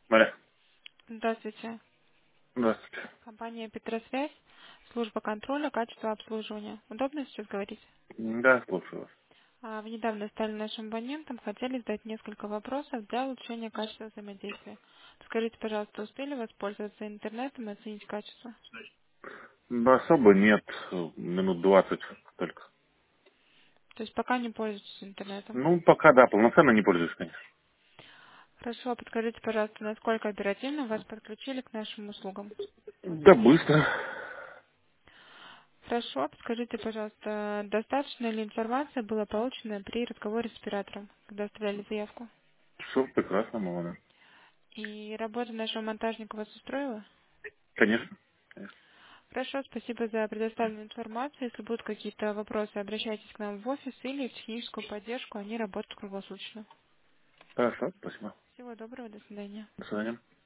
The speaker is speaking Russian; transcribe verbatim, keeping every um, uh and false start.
Мария, Здравствуйте. здравствуйте. Компания «Петросвязь», служба контроля, качества обслуживания. Удобно сейчас говорить? Да, слушаю вас. А, Вы недавно стали нашим абонентом, хотели задать несколько вопросов для улучшения качества взаимодействия. Скажите, пожалуйста, успели воспользоваться интернетом и оценить качество? Да, особо нет, минут двадцать только. То есть пока не пользуетесь интернетом. Ну, пока да, полноценно не пользуюсь, конечно. Хорошо, подскажите, пожалуйста, насколько оперативно вас подключили к нашим услугам? Да быстро. Хорошо, подскажите, пожалуйста, достаточно ли информации было получено при разговоре с оператором, когда оставляли заявку? Все прекрасно, молодо. И работа нашего монтажника вас устроила? Конечно. Конечно. Хорошо, спасибо за предоставленную информацию. Если будут какие-то вопросы, обращайтесь к нам в офис или в техническую поддержку. Они работают круглосуточно. Хорошо, спасибо. Всего доброго, до свидания. До свидания.